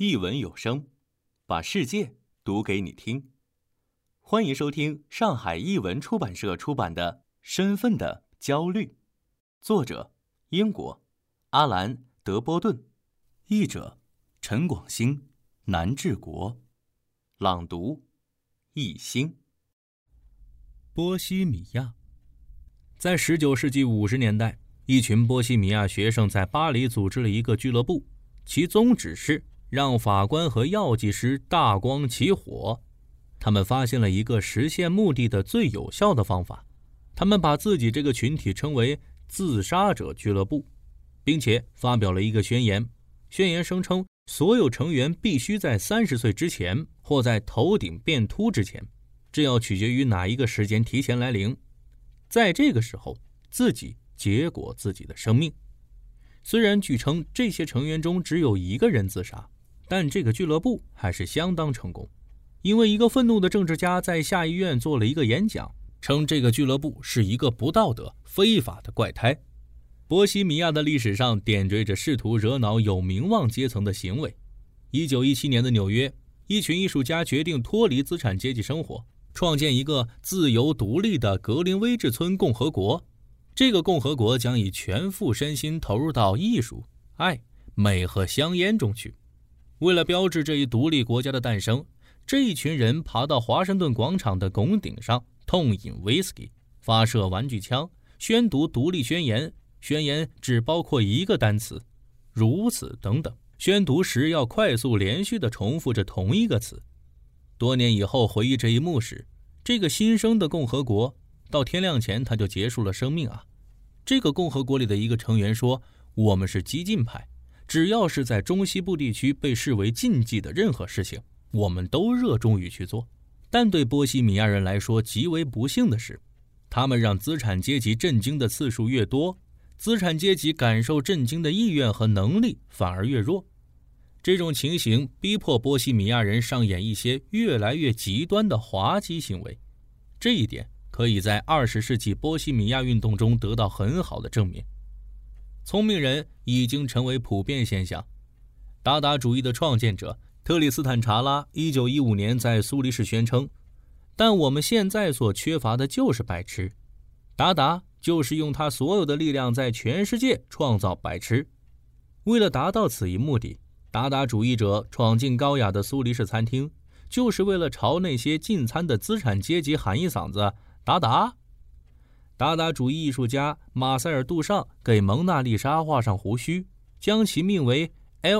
译文有声，把世界读给你听。欢迎收听上海译文出版社出版的《身份的焦虑》，作者英国阿兰·德波顿，译者陈广兴、南志国，朗读易兴。波西米亚。在19世纪50年代，一群波西米亚学生在巴黎组织了一个俱乐部，其宗旨是让法官和药剂师大光起火。他们发现了一个实现目的的最有效的方法，他们把自己这个群体称为自杀者俱乐部，并且发表了一个宣言。宣言声称所有成员必须在30岁之前或在头顶变秃之前，这要取决于哪一个时间提前来临，在这个时候自己结果自己的生命。虽然据称这些成员中只有一个人自杀，但这个俱乐部还是相当成功，因为一个愤怒的政治家在下议院做了一个演讲，称这个俱乐部是一个不道德、非法的怪胎。波西米亚的历史上点缀着试图惹恼有名望阶层的行为。1917年的纽约，一群艺术家决定脱离资产阶级生活，创建一个自由独立的格林威治村共和国。这个共和国将以全副身心投入到艺术、爱、美和香烟中去。为了标志这一独立国家的诞生，这一群人爬到华盛顿广场的拱顶上，痛饮威士忌，发射玩具枪，宣读独立宣言。宣言只包括一个单词，如此等等。宣读时要快速连续地重复着同一个词。多年以后回忆这一幕时，这个新生的共和国到天亮前他就结束了生命啊。这个共和国里的一个成员说，我们是激进派，只要是在中西部地区被视为禁忌的任何事情，我们都热衷于去做。但对波西米亚人来说极为不幸的是，他们让资产阶级震惊的次数越多，资产阶级感受震惊的意愿和能力反而越弱。这种情形逼迫波西米亚人上演一些越来越极端的滑稽行为，这一点可以在20世纪波西米亚运动中得到很好的证明。聪明人已经成为普遍现象。达达主义的创建者特里斯坦·查拉1915年在苏黎世宣称，但我们现在所缺乏的就是白痴。达达就是用他所有的力量在全世界创造白痴。为了达到此一目的，达达主义者闯进高雅的苏黎世餐厅，就是为了朝那些进餐的资产阶级喊一嗓子达达。达达主义艺术家马塞尔·杜尚给蒙娜丽莎画上胡须，将其命为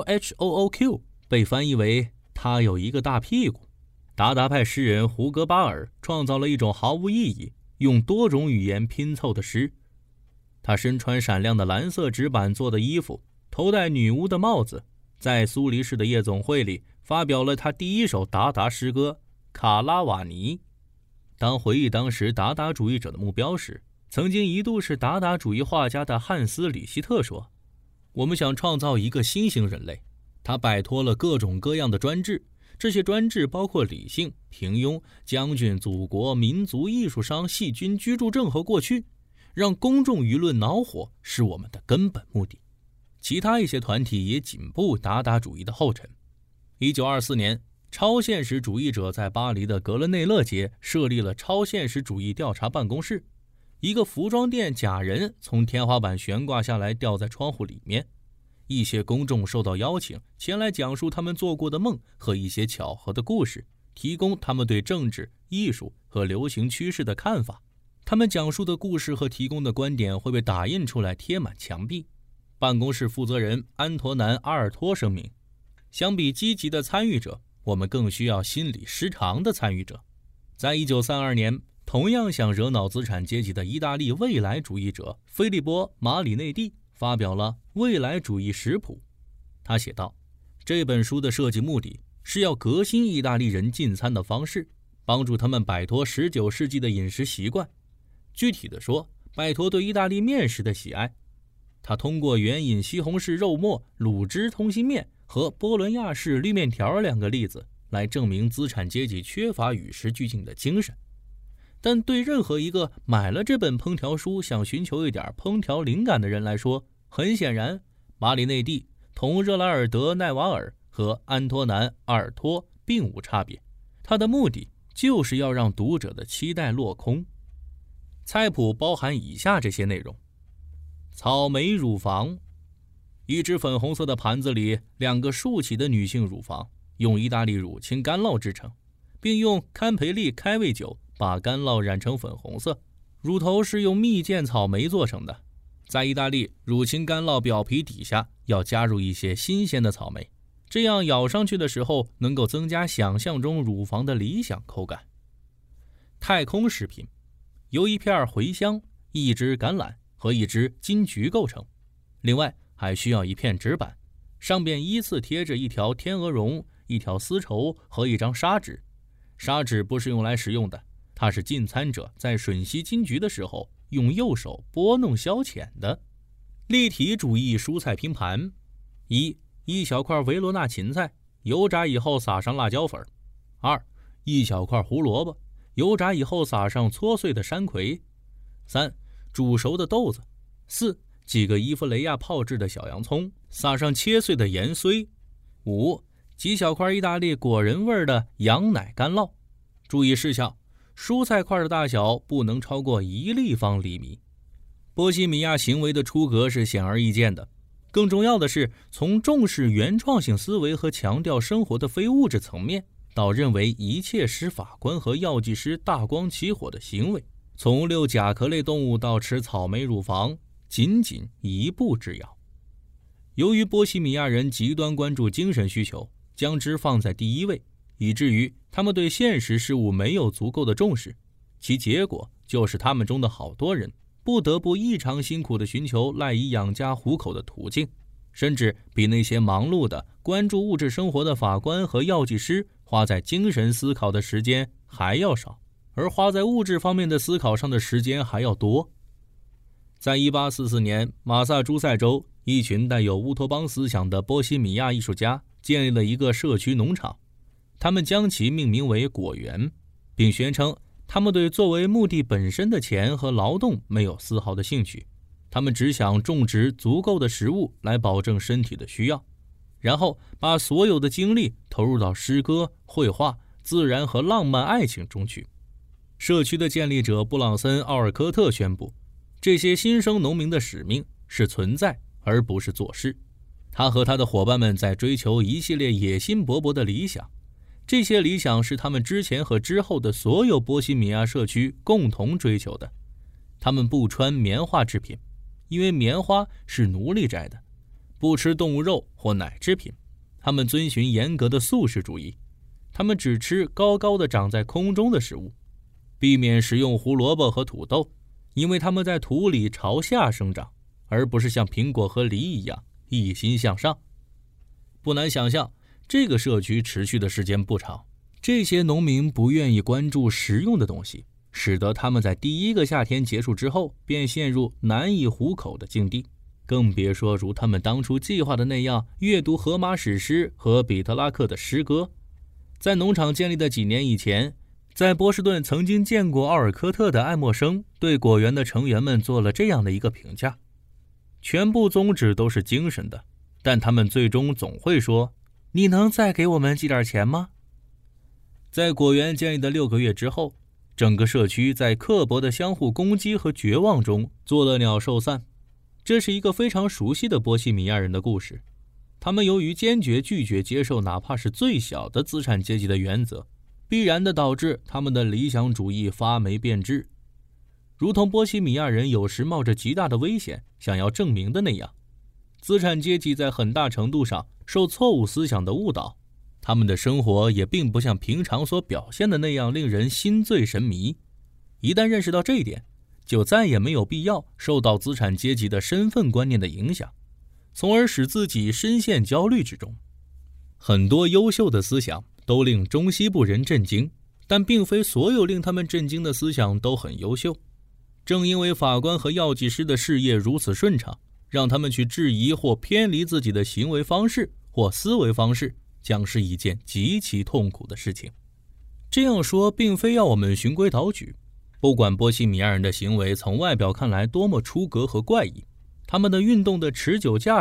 LHOOQ， 被翻译为他有一个大屁股。达达派诗人胡格巴尔创造了一种毫无意义、用多种语言拼凑的诗。他身穿闪亮的蓝色纸板做的衣服，头戴女巫的帽子，在苏黎世的夜总会里发表了他第一首达达诗歌《卡拉瓦尼》。当回忆当时达达主义者的目标时，曾经一度是达达主义画家的汉斯·里希特说，我们想创造一个新型人类，他摆脱了各种各样的专制，这些专制包括理性、平庸、将军、祖国、民族、艺术商、细菌、居住证和过去，让公众舆论恼火是我们的根本目的。其他一些团体也紧步达达主义的后尘。1924年，超现实主义者在巴黎的格勒内勒街设立了超现实主义调查办公室。一个服装店假人从天花板悬挂下来，吊在窗户里面。一些公众受到邀请前来讲述他们做过的梦和一些巧合的故事，提供他们对政治、艺术和流行趋势的看法。他们讲述的故事和提供的观点会被打印出来贴满墙壁。办公室负责人安托南·阿尔托声明，相比积极的参与者，我们更需要心理失常的参与者。在1932年，同样想惹恼资产阶级的意大利未来主义者菲利波·马里内蒂发表了《未来主义食谱》。他写道，这本书的设计目的是要革新意大利人进餐的方式，帮助他们摆脱19世纪的饮食习惯。具体的说，摆脱对意大利面食的喜爱。他通过援引西红柿肉末、卤汁通心面和波伦亚式绿面条2个例子来证明资产阶级缺乏与时俱进的精神。但对任何一个买了这本烹调书想寻求一点烹调灵感的人来说，很显然，马里内蒂同热拉尔德·奈瓦尔和安托南·阿尔托并无差别，它的目的就是要让读者的期待落空。菜谱包含以下这些内容：草莓乳房，一只粉红色的盘子里2个竖起的女性乳房，用意大利乳清干酪制成，并用堪培利开胃酒把干酪染成粉红色。乳头是用蜜饯草莓做成的，在意大利乳清干酪表皮底下要加入一些新鲜的草莓，这样咬上去的时候能够增加想象中乳房的理想口感。太空食品由1片茴香、1只橄榄和1只金桔构成，另外还需要1片纸板，上边依次贴着1条天鹅绒、1条丝绸和1张砂纸。砂纸不是用来食用的，它是进餐者在吮吸金桔的时候用右手拨弄消遣的。立体主义蔬菜拼盘：1小块维罗纳芹菜，油炸以后撒上辣椒粉。2小块胡萝卜，油炸以后撒上搓碎的山葵。3煮熟的豆子。4几个伊芙雷亚泡制的小洋葱，撒上切碎的盐碎。5几小块意大利果仁味的羊奶干酪。注意事项：蔬菜块的大小不能超过1立方厘米。波西米亚行为的出格是显而易见的，更重要的是，从重视原创性思维和强调生活的非物质层面，到认为一切使法官和药剂师大光起火的行为，从遛甲壳类动物到吃草莓乳房，仅仅一步之遥。由于波西米亚人极端关注精神需求，将之放在第一位，以至于他们对现实事物没有足够的重视，其结果就是他们中的好多人不得不异常辛苦地寻求赖以养家糊口的途径，甚至比那些忙碌的关注物质生活的法官和药剂师花在精神思考的时间还要少，而花在物质方面的思考上的时间还要多。在1844年，马萨诸塞州，一群带有乌托邦思想的波西米亚艺术家建立了一个社区农场，他们将其命名为果园，并宣称他们对作为目的本身的钱和劳动没有丝毫的兴趣，他们只想种植足够的食物来保证身体的需要，然后把所有的精力投入到诗歌、绘画、自然和浪漫爱情中去。社区的建立者布朗森·奥尔科特宣布，这些新生农民的使命是存在而不是做事。他和他的伙伴们在追求一系列野心勃勃的理想，这些理想是他们之前和之后的所有波西米亚社区共同追求的。他们不穿棉花制品，因为棉花是奴隶摘的；不吃动物肉或奶制品，他们遵循严格的素食主义；他们只吃高高的长在空中的食物，避免食用胡萝卜和土豆，因为它们在土里朝下生长，而不是像苹果和梨一样一心向上。不难想象，这个社区持续的时间不长，这些农民不愿意关注实用的东西，使得他们在第一个夏天结束之后便陷入难以糊口的境地，更别说如他们当初计划的那样阅读荷马史诗和彼特拉克的诗歌。在农场建立的几年以前，在波士顿曾经见过奥尔科特的爱默生对果园的成员们做了这样的一个评价：全部宗旨都是精神的，但他们最终总会说，你能再给我们寄点钱吗？在果园建立的6个月之后，整个社区在刻薄的相互攻击和绝望中做了鸟兽散。这是一个非常熟悉的波西米亚人的故事，他们由于坚决拒绝接受哪怕是最小的资产阶级的原则，必然地导致他们的理想主义发霉变质。如同波西米亚人有时冒着极大的危险想要证明的那样，资产阶级在很大程度上受错误思想的误导，他们的生活也并不像平常所表现的那样令人心醉神迷。一旦认识到这一点，就再也没有必要受到资产阶级的身份观念的影响，从而使自己深陷焦虑之中。很多优秀的思想都令中西部人震惊，但并非所有令他们震惊的思想都很优秀。正因为法官和药剂师的事业如此顺畅，让他们去质疑或偏离自己的行为方式或思维方式，将是一件极其痛苦的事情。这样说并非要我们循规蹈矩，不管波西米亚人的行为从外表看来多么出格和怪异，他们的运动的持久价值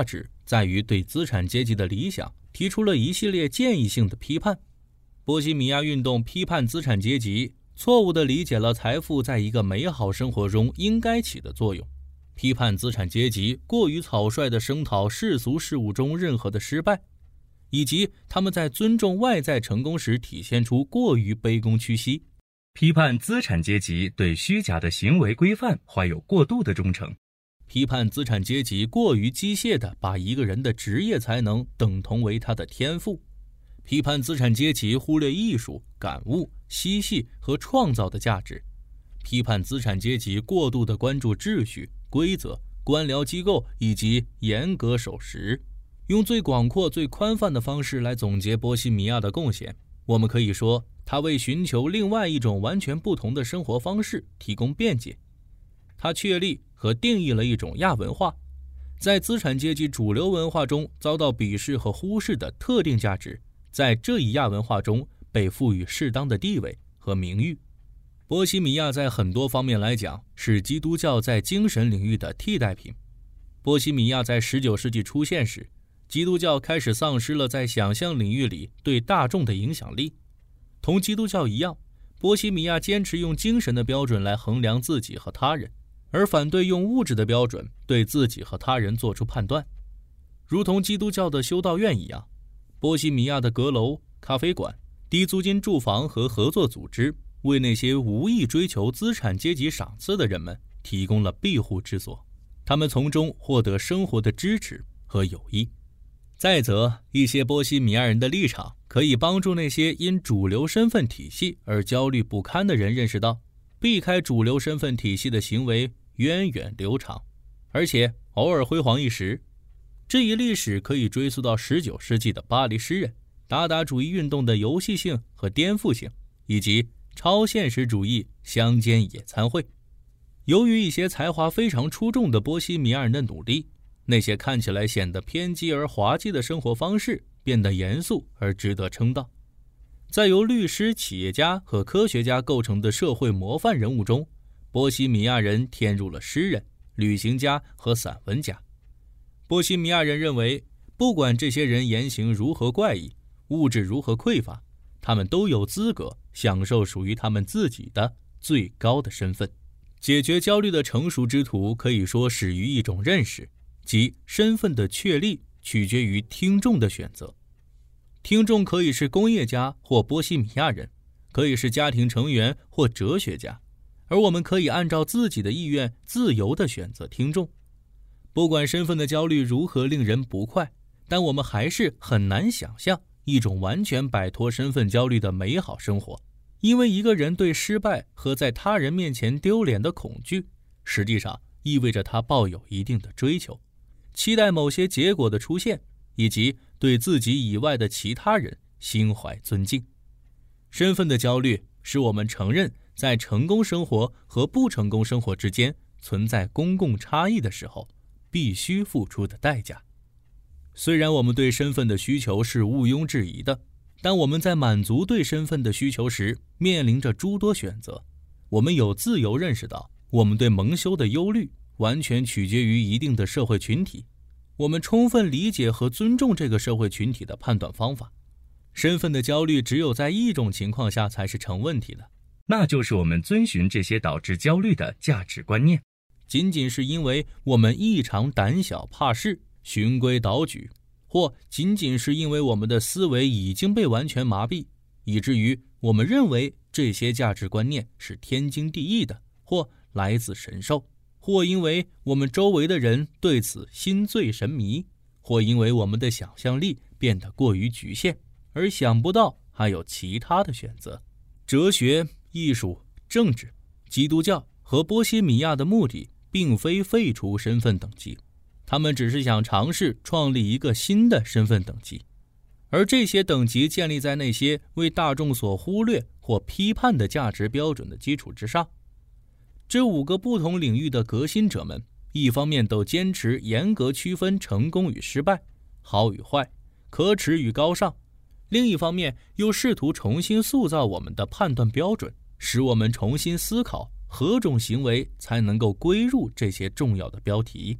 在于对资产阶级的理想提出了一系列建议性的批判。波西米亚运动批判资产阶级，错误地理解了财富在一个美好生活中应该起的作用，批判资产阶级过于草率地声讨世俗事物中任何的失败，以及他们在尊重外在成功时体现出过于卑躬屈膝。批判资产阶级对虚假的行为规范怀有过度的忠诚，批判资产阶级过于机械地把一个人的职业才能等同为他的天赋，批判资产阶级忽略艺术、感悟、嬉戏和创造的价值，批判资产阶级过度地关注秩序、规则、官僚机构以及严格守时。用最广阔、最宽泛的方式来总结波西米亚的贡献，我们可以说，他为寻求另外一种完全不同的生活方式提供辩解。他确立和定义了一种亚文化，在资产阶级主流文化中遭到鄙视和忽视的特定价值，在这一亚文化中被赋予适当的地位和名誉。波西米亚在很多方面来讲是基督教在精神领域的替代品。波西米亚在19世纪出现时，基督教开始丧失了在想象领域里对大众的影响力。同基督教一样，波西米亚坚持用精神的标准来衡量自己和他人，而反对用物质的标准对自己和他人做出判断。如同基督教的修道院一样，波西米亚的阁楼、咖啡馆、低租金住房和合作组织为那些无意追求资产阶级赏赐的人们提供了庇护之所，他们从中获得生活的支持和友谊。再则，一些波西米亚人的立场可以帮助那些因主流身份体系而焦虑不堪的人认识到，避开主流身份体系的行为源远流长，而且偶尔辉煌一时。这一历史可以追溯到19世纪的巴黎诗人、达达主义运动的游戏性和颠覆性，以及超现实主义乡间野餐会。由于一些才华非常出众的波西米亚人的努力，那些看起来显得偏激而滑稽的生活方式变得严肃而值得称道。在由律师、企业家和科学家构成的社会模范人物中，波西米亚人添入了诗人、旅行家和散文家。波西米亚人认为，不管这些人言行如何怪异，物质如何匮乏，他们都有资格享受属于他们自己的最高的身份。解决焦虑的成熟之途可以说始于一种认识，即身份的确立取决于听众的选择。听众可以是工业家或波西米亚人，可以是家庭成员或哲学家，而我们可以按照自己的意愿自由地选择听众。不管身份的焦虑如何令人不快，但我们还是很难想象一种完全摆脱身份焦虑的美好生活，因为一个人对失败和在他人面前丢脸的恐惧，实际上意味着他抱有一定的追求，期待某些结果的出现，以及对自己以外的其他人心怀尊敬。身份的焦虑使我们承认在成功生活和不成功生活之间存在公共差异的时候必须付出的代价。虽然我们对身份的需求是毋庸置疑的，但我们在满足对身份的需求时面临着诸多选择。我们有自由认识到，我们对蒙羞的忧虑完全取决于一定的社会群体，我们充分理解和尊重这个社会群体的判断方法。身份的焦虑只有在一种情况下才是成问题的，那就是我们遵循这些导致焦虑的价值观念，仅仅是因为我们异常胆小怕事、循规蹈矩，或仅仅是因为我们的思维已经被完全麻痹，以至于我们认为这些价值观念是天经地义的，或来自神兽，或因为我们周围的人对此心醉神迷，或因为我们的想象力变得过于局限，而想不到还有其他的选择。哲学、艺术、政治、基督教和波西米亚的目的并非废除身份等级，他们只是想尝试创立一个新的身份等级，而这些等级建立在那些为大众所忽略或批判的价值标准的基础之上。这5个不同领域的革新者们，一方面都坚持严格区分成功与失败、好与坏、可耻与高尚，另一方面又试图重新塑造我们的判断标准，使我们重新思考何种行为才能够归入这些重要的标题。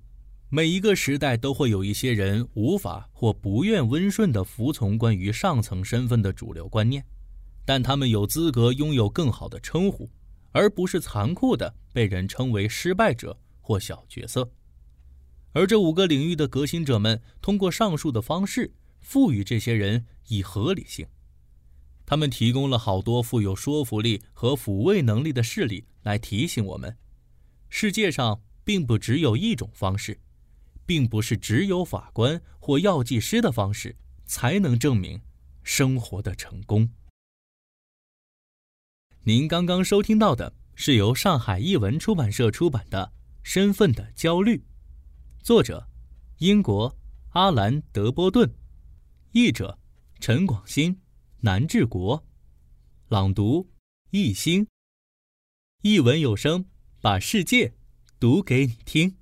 每一个时代都会有一些人无法或不愿温顺地服从关于上层身份的主流观念，但他们有资格拥有更好的称呼，而不是残酷地被人称为失败者或小角色。而这5个领域的革新者们通过上述的方式赋予这些人以合理性。他们提供了好多富有说服力和抚慰能力的事例来提醒我们，世界上并不只有一种方式，并不是只有法官或药剂师的方式才能证明生活的成功。您刚刚收听到的是由上海译文出版社出版的《身份的焦虑》，作者英国阿兰·德波顿，译者陈广兴、南志国，朗读易星。译文有声，把世界读给你听。